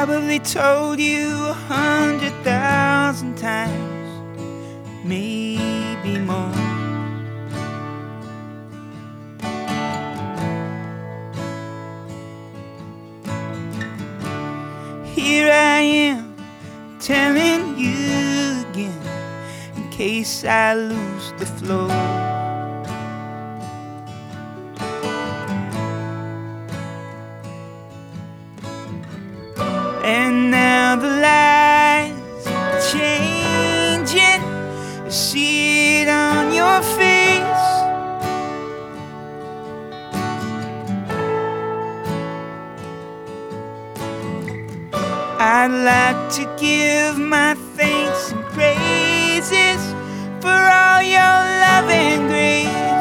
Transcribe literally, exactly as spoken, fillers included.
probably told you a hundred thousand times, maybe more. Here I am telling you again, in case I lose the flow. And now the lights are changing, I see it on your face. I'd like to give my thanks and praises for all your love and grace.